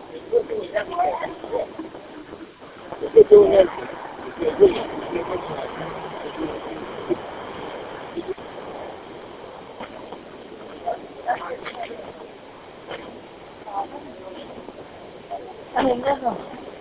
I mean, no.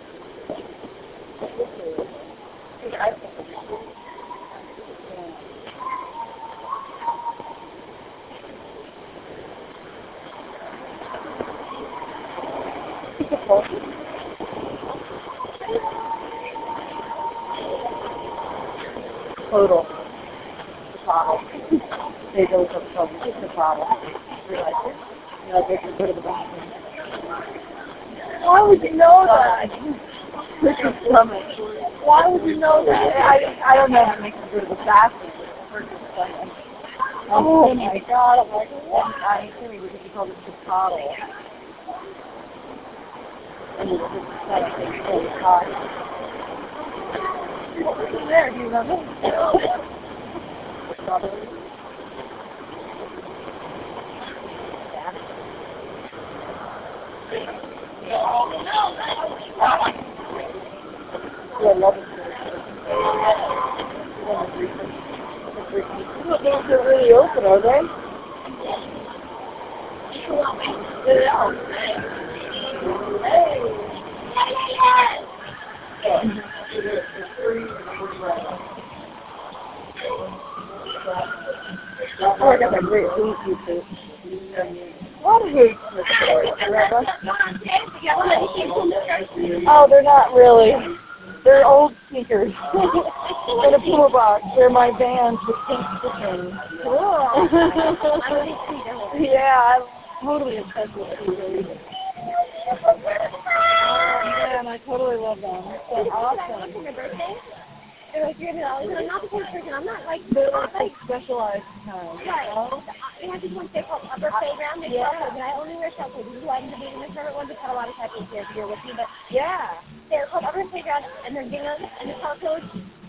Total. The bottle. They go to the bottle. Realize it. You know, they can go to the bathroom. Why would you know that? Why would you know that? I don't know how to make them go to the bathroom. Oh my God! I'm like, what? I'm assuming because you called it the bottle. And it's just kind of thing so hot. What was in there? Do you remember? Strawberry. I love it. They're really open, are they? Oh, I got that great food too. What a hate for Oh, they're not really. They're old sneakers. In a pool box. They're my Vans with pink stitching. Cool. Yeah, I'm totally obsessed with sneakers. Yeah, and I totally love them. They're awesome. For my birthday? They're like $300. And I'm not the kind of person. I'm not like they're like specialized kind. Right. They have this one thing called Upper Playground. They're shelters, and I only wear shelters. This is why I'm debating this favorite one. Just had a lot of typos here with me, but yeah. They're called Upper Playground, and they're gingham, and the color code.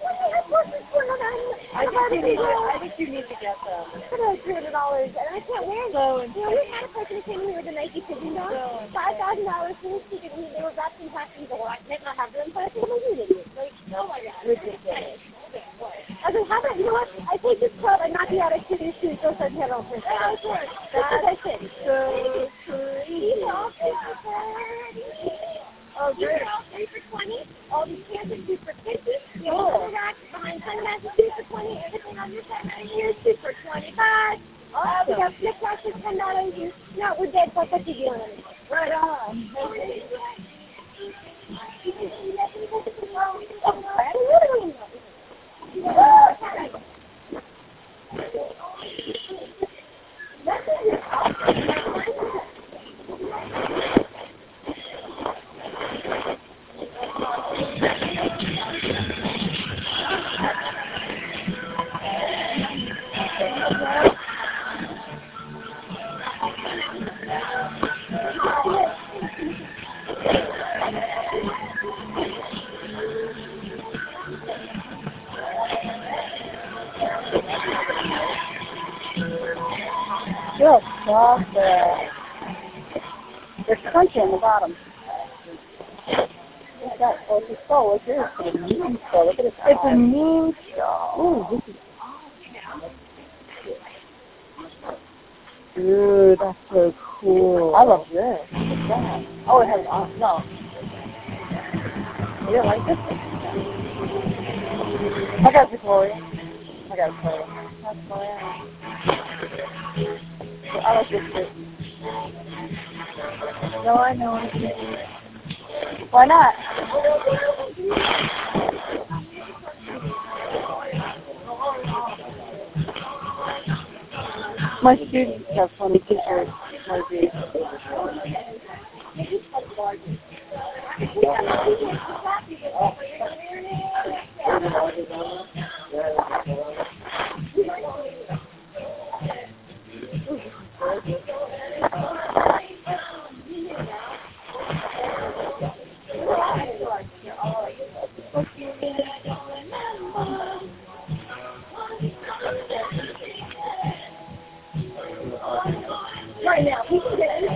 I think you need to get them. For like $300, and I can't wear them. You know, we had a person who came in here with a Nike pigeon dog. $5,000 for his ticket, and they were wrapped in plastic. Well, I might not have them, but I think I'm an idiot. Like, oh my God. Ridiculous. I said, how about, you know what? I take this club and knock you out of shooting shoes, so I had on first. That's what I said. So crazy. Oh, great. All 3 for $20. All these cans are 2 for $50. The other rack behind sunglasses 2 for $20. Everything on this side right here is 2 for $25. Oh, we got flip flops for $10. No, we're dead. So what you doing? Right on. Just soft there. There's crunchy on the bottom. What's that? Oh, it's a skull. What's yours? It's a mean skull. Look at it. It's a mean skull. Ooh, this is dude, that's so cool. I love this. What's that? Oh, it has no. You don't like this? I got Victoria. I got Victoria. That's Victoria. I like this too. No, I know it. Why not? My students have funny t-shirts like these.